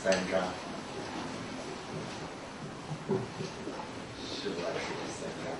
3章，是不来书第3章。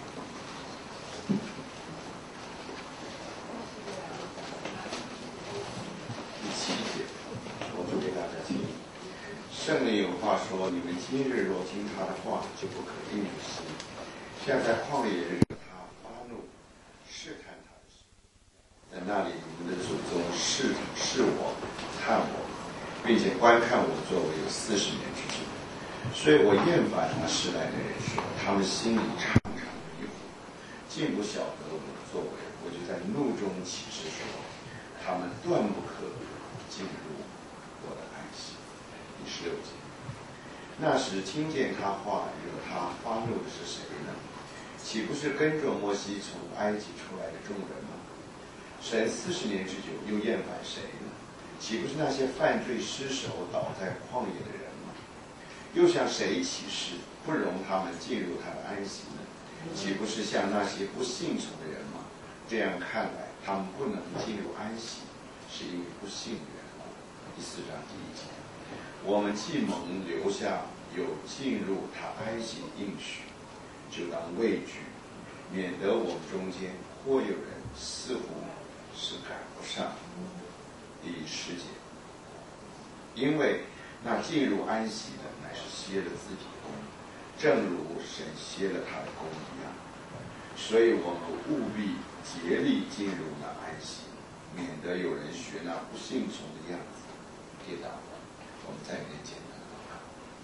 第7节，我读给大家听。圣灵有话说：你们今日若听他的话，就不可硬着心，像在旷野惹他发怒，试探他的时候，在那里你们的祖宗试我，看我，并且观看我的作为有40年之久。所以我厌烦那世代的人说，他们心里常常迷糊，竟不晓得我的作为。我就在怒中起誓说，他们断不可进入我的安息。第16节，那时听见他话惹他发怒的是谁呢？岂不是跟着摩西从埃及出来的众人吗？神40年之久又厌烦谁呢？岂不是那些犯罪失手倒在旷野的人吗？又向谁起誓不容他们进入他的安息呢？岂不是向那些不信从的人吗？这样看来，他们不能进入安息，是因为不信人了。第4章第1节，我们既蒙留下有进入他安息的应许，就当畏惧，免得我们中间或有人似乎是赶不上。第10节，因为那进入安息的乃是歇了自己的功，正如神歇了他的功一样。所以我们务必竭力进入那安息，免得有人学那不信从的样子跌倒。我们再念简单的祷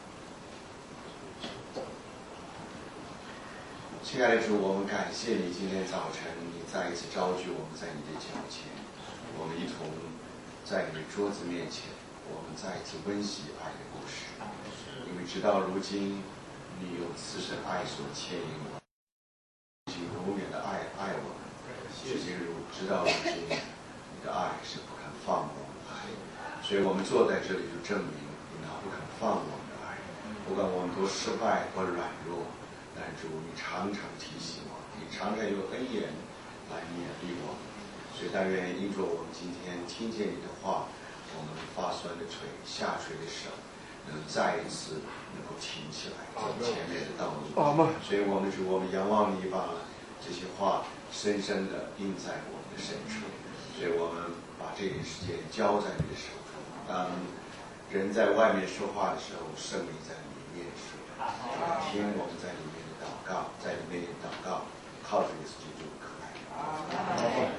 告。亲爱的主，我们感谢你，今天早晨你再一次召聚我们在你的脚前，我们一同在你的桌子面前，我们再一次温习爱的故事。因为直到如今，你用慈神爱所牵引我，永远的爱我们。直到如今，你的爱是不肯放我们的爱。所以我们坐在这里就证明你那不肯放我们的爱。不管我们多失败或软弱，但主你常常提醒我，你常常用恩言来勉励我们。所以但愿因着我们今天听见你的话，我们发酸的腿、下垂的手能再一次能够挺起来，走前面的道路。所以我们主，我们仰望你，把这些话深深的印在我们的深处。所以我们把这点时间交在你的手中。当人在外面说话的时候，圣灵在里面说，听我们在里面的祷告，在里面的祷告，靠着耶稣基督的可爱。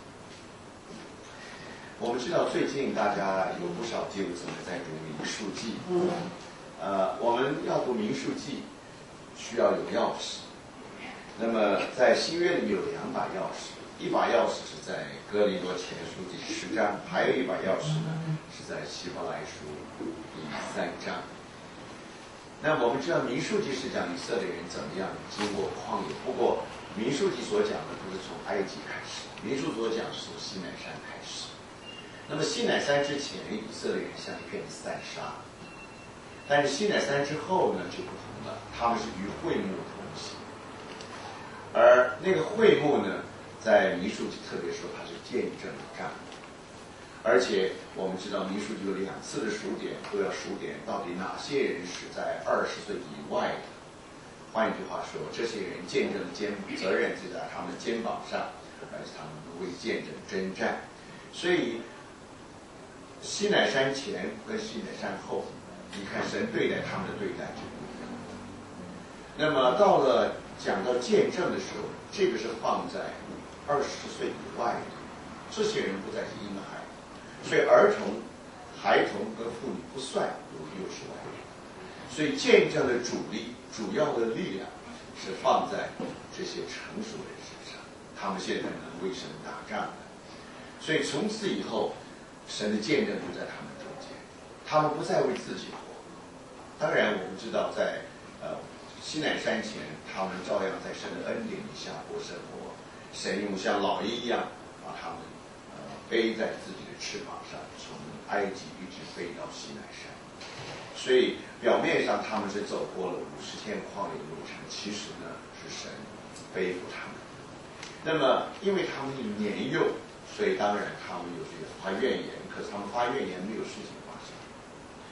我们知道最近大家有不少基督徒在读民数记，我们要读民数记需要有钥匙。那么在新约里有2把钥匙，一把钥匙是在哥林多前书第10章，还有一把钥匙呢是在希伯来书第3章。那我们知道民数记是讲以色列人怎么样经过旷野，不过民数记所讲的不是从埃及开始，民数所讲是从西乃山开始。那么西乃山之前，以色列人像一片散沙，但是西乃山之后呢就不同了，他们是与会幕同行。而那个会幕呢，在民数记特别说它是见证站，而且我们知道民数记有2次的数点，都要数点到底哪些人是在20岁以外的。换一句话说，这些人见证责任就在他们的肩膀上，而且他们为见证征战。所以西乃山前跟西乃山后，你看神对待他们的对待就不一样。那么到了讲到见证的时候，这个是放在20岁以外的，这些人不再是婴孩，所以儿童、孩童跟妇女不算入60万人。所以见证的主要的力量是放在这些成熟人身上，他们现在能为神打仗的。所以从此以后，神的见证就在他们中间，他们不再为自己活。当然我们知道在西乃山前，他们照样在神的恩典里下过生活。神用像老鹰一样把他们背在自己的翅膀上，从埃及一直飞到西乃山。所以表面上他们是走过了50天旷野的路程，其实呢是神背负他们。那么因为他们年幼，所以当然他们有这个发怨言，可是他们发怨言没有事情发生。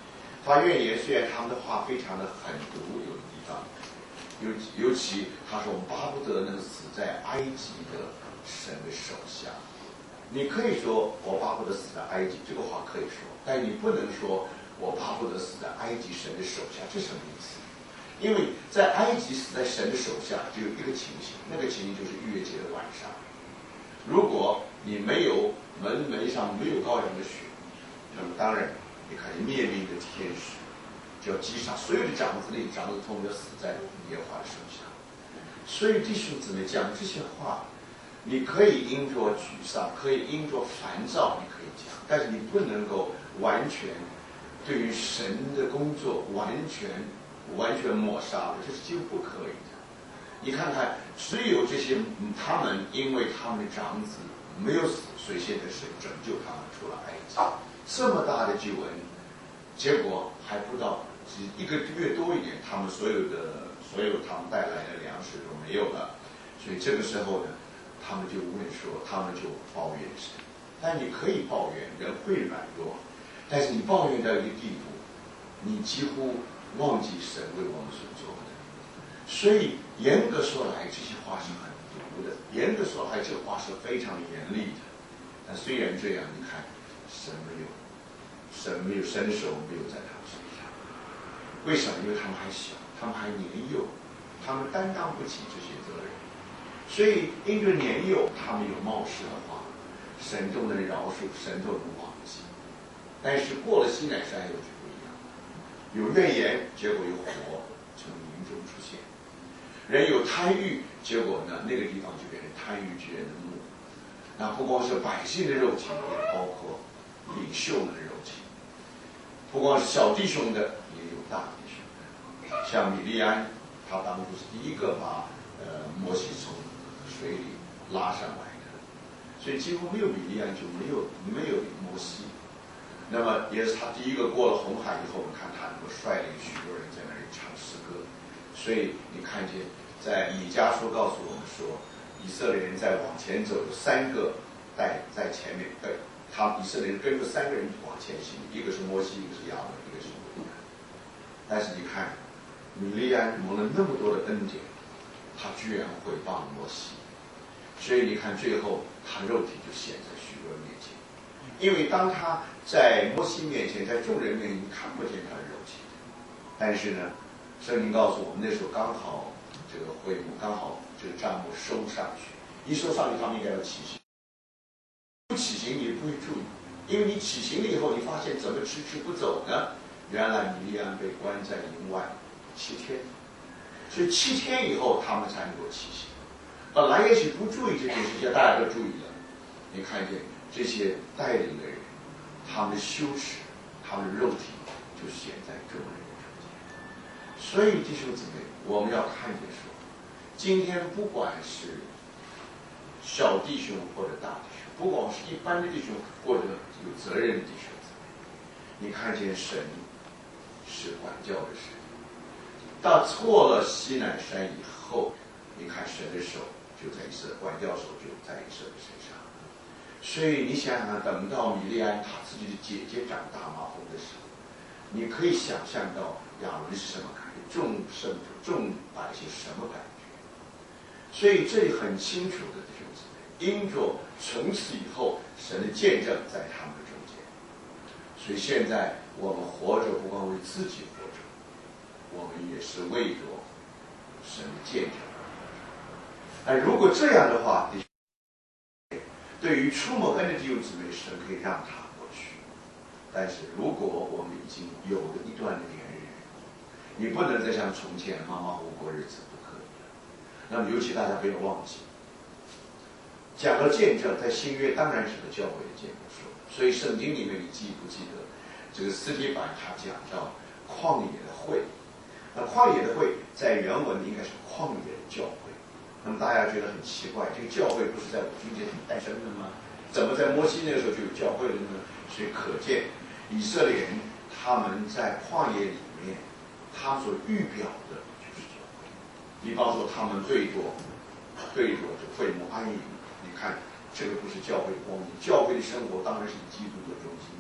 发怨言，虽然他们的话非常的狠毒，有的地方，尤其他说我们巴不得能死在埃及的神的手下。你可以说我巴不得死在埃及，这个话可以说，但你不能说我巴不得死在埃及神的手下，这什么意思？因为在埃及死在神的手下，只有一个情形，那个情形就是逾越节的晚上。如果你没有门上没有羔羊的血，那么当然你看灭命的天使就要击杀所有的长子里长子通要死在耶和华的手下。所以弟兄姊妹讲这些话，你可以因着沮丧，可以因着烦躁，你可以讲，但是你不能够完全对于神的工作完全抹杀了，这是几乎不可以的。你看看，只有这些他们因为他们的长子没有死，所以现在神拯救他们出了埃及。这么大的救恩，结果还不到1个月多一点，他们所有他们带来的粮食都没有了。所以这个时候呢，他们就问说，他们就抱怨神。但你可以抱怨，人会软弱，但是你抱怨到一个地步，你几乎忘记神为我们所做的。所以严格说来，这些话是很毒的；严格说来，这话是非常严厉的。但虽然这样，你看，神的手没有在他们身上。为什么？因为他们还小，他们还年幼，他们担当不起这些责任。所以因着年幼，他们有冒失的话，神都能饶恕，神都能忘记。但是过了西乃山又就不一样，有怨言，结果有火从营中出现；人有贪欲，结果呢，那个地方就变成贪欲之人的墓。那不光是百姓的肉体，也包括领袖们的肉体；不光是小弟兄的，也有大弟兄的。像米利安，他当初是第一个把摩西从水里拉上来的，所以几乎没有米利安就没有摩西。那么也是他第一个过了红海以后，我们看他能够率领许多人在那里唱诗歌。所以你看见在以迦书告诉我们说，以色列人在往前走，有3个带在前面，以色列人跟着3个人往前行，一个是摩西，一个是亚伦，一个是米利安。但是你看米利安蒙了那么多的恩典，他居然毁谤摩西，所以你看最后他肉体就显在许多人面前。因为当他在摩西面前，在众人面前看不见他的肉体，但是呢，圣经告诉我们那时候刚好这个会幕，刚好这个帐幕收上去，一收上去他们应该要起行，不起行你不会注意，因为你起行了以后，你发现怎么迟迟不走呢？原来米利安被关在营外7天，所以7天以后他们才能够起行。本来也许不注意这件事情，大家都注意了。你看见这些带领的人，他们的羞耻，他们的肉体就显在众人的中间。所以弟兄姊妹，我们要看见说，今天不管是小弟兄或者大弟兄，不管是一般的弟兄或者有责任的弟兄姊妹，你看见神是管教的神。到错了西乃山以后，你看神的手就在管教手就在以色列身上。所以你想想，等到米利安他自己的姐姐长大麻风的时候，你可以想象到亚伦是什么感觉，众百姓什么感觉。所以这里很清楚的弟兄姊妹，因着从此以后神的见证在他们的中间。所以现在我们活着不光为自己活着，我们也是为着神的见证。那如果这样的话，对于出蒙恩的弟兄姊妹，神可以让他过去。但是如果我们已经有了一段的年日，你不能再像从前马马虎虎过日子，不可以了。那么尤其大家不要忘记，讲到见证，在新约当然是个教会的见证说，所以圣经里面你记不记得这个司提反他讲到旷野的会？那旷野的会在原文应该是旷野的教会。那么大家觉得很奇怪，这个教会不是在五旬节诞生的吗？怎么在摩西那个时候就有教会了呢？所以可见以色列人他们在旷野里面，他们所预表的就是教会。比方说他们对着这会幕安营，你看这个不是教会的光景。教会的生活当然是以基督为中心的，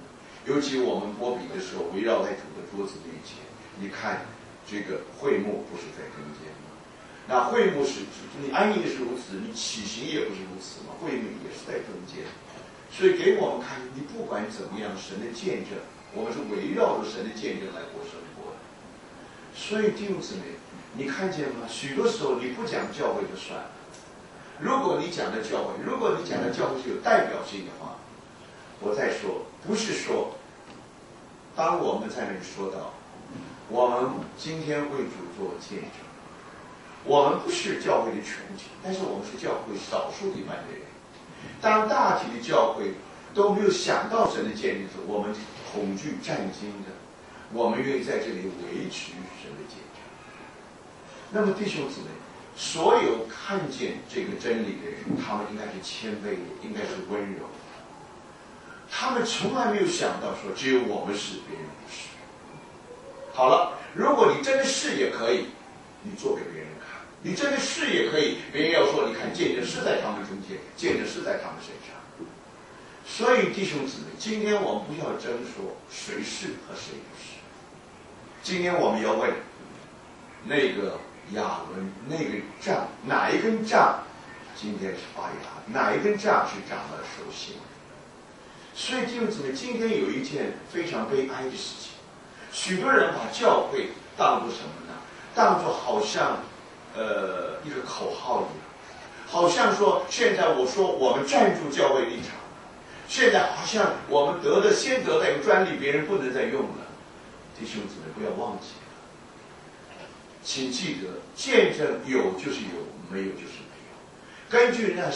尤其我们播比的时候，围绕在主的桌子面前，你看这个会幕不是在中间吗？那会幕是你安营也是如此，你起行也不是如此吗？会幕也是在中间，所以给我们看，你不管怎么样，神的见证，我们是围绕着神的见证来过生活的。所以弟兄姊妹，你看见吗？许多时候你不讲教会就算了，如果你讲的教会是有代表性的话，我再说，不是说，当我们在那里说到，我们今天为主做见证，我们不是教会的全体，但是我们是教会少数一半的人。当大体的教会都没有想到神的见证的时候，我们恐惧战惊的，我们愿意在这里维持神的见证。那么弟兄姊妹，所有看见这个真理的人，他们应该是谦卑的，应该是温柔的。他们从来没有想到说只有我们是，别人不是。好了，如果你真的是也可以，你做给别人看；你真的是也可以，别人要说，你看见证是在他们中间，见证是在他们身上。所以弟兄姊妹，今天我们不要争说谁是和谁不是。今天我们要问那个亚伦那个杖，哪一根杖今天是发芽，哪一根杖是长了熟悉。所以弟兄姊妹，今天有一件非常悲哀的事情，许多人把教会当作什么呢？当作好像一个口号一样，好像说现在我说我们站住教会立场，现在好像我们先得到一个专利，别人不能再用了。弟兄姊妹，不要忘记了，请记得，见证有就是有，没有就是没有。根据那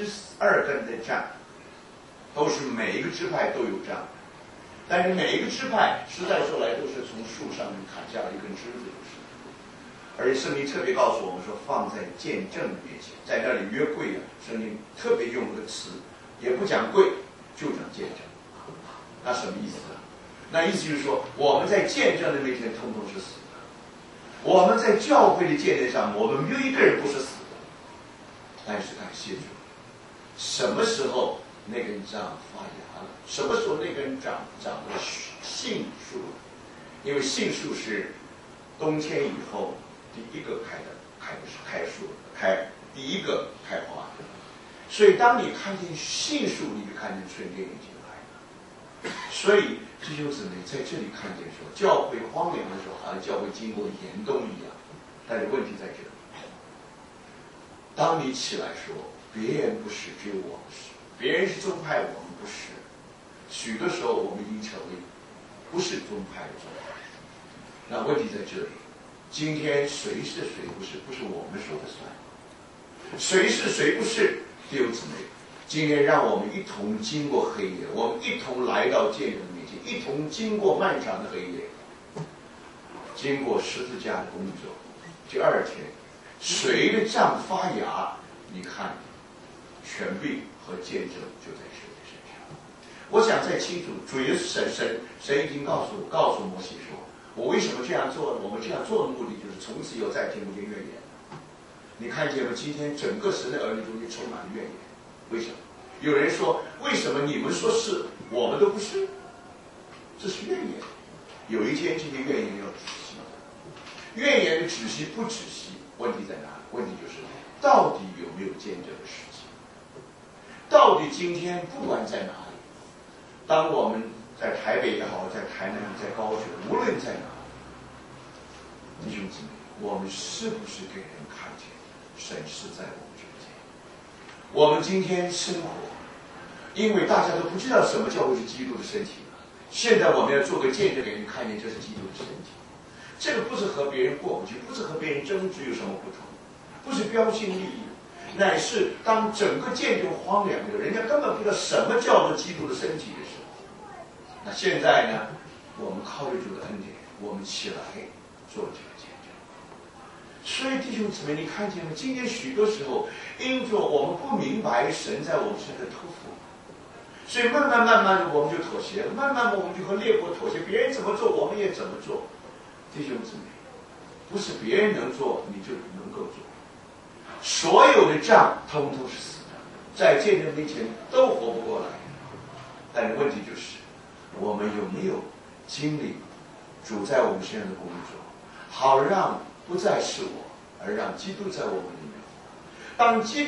12根的杖，都是每一个支派都有杖，但是每一个支派实在说来都是从树上面砍下了一根枝子，就是。而且圣经特别告诉我们说，放在见证的面前，在那里约柜啊，圣经特别用个词，也不讲柜，就讲见证。那什么意思啊？那意思就是说，我们在见证的面前通通是死的，我们在教会的见证上，我们没有一个人不是死的。但是感谢主，什么时候那根杖发芽了？什么时候那根长了杏树？因为杏树是冬天以后第一个开树，第一个开花的。所以当你看见杏树，你就看见春天已经来了。所以弟兄姊妹在这里看见说，教会荒凉的时候，好像教会经过严冬一样。但是问题在这里，当你起来说别人不是，只有我们是，别人是宗派，我们不是。许多时候我们已经成为不是宗派的宗派。那问题在这里，今天谁是谁不是，不是我们说的算。谁是谁不是，弟兄姊妹，今天让我们一同经过黑夜，我们一同来到见证的面前，一同经过漫长的黑夜，经过十字架的工作。第二天，谁的杖发芽，你看权柄和见证就在谁的身上。我想再清楚，主耶稣神已经告诉摩西说，我为什么这样做呢？我们这样做的目的就是从此以后再听不见怨言。你看见吗？今天整个神的儿女中间充满了怨言。为什么？有人说，为什么你们说是，我们都不是？这是怨言。有一天这些怨言要止息的。怨言的止息不止息，问题在哪里？问题就是到底有没有见证的事情？到底今天不管在哪里，当我们在台北也好，在台南，在高雄，无论在哪里，弟兄姊妹，我们是不是给人看见神是在我们中间？我们今天生活，因为大家都不知道什么叫会是基督的身体了，现在我们要做个见证给人看见这是基督的身体。这个不是和别人过不去，不是和别人争执有什么不同，不是标新立异，乃是当整个见证荒凉的，人家根本不知道什么叫做基督的身体的时候，那现在呢，我们靠着主的恩典，我们起来做这个见证。所以弟兄姊妹，你看见吗？今天许多时候，因着我们不明白神在我们身上的托付，所以慢慢的我们就妥协了，慢慢我们就和列国妥协，别人怎么做，我们也怎么做。弟兄姊妹，不是别人能做你就能够做，所有的仗通通是死的，在见证面前都活不过来。但是问题就是， 我们有没有经历主在我们身上的工作，好让不再是我，而让基督在我们里面。当基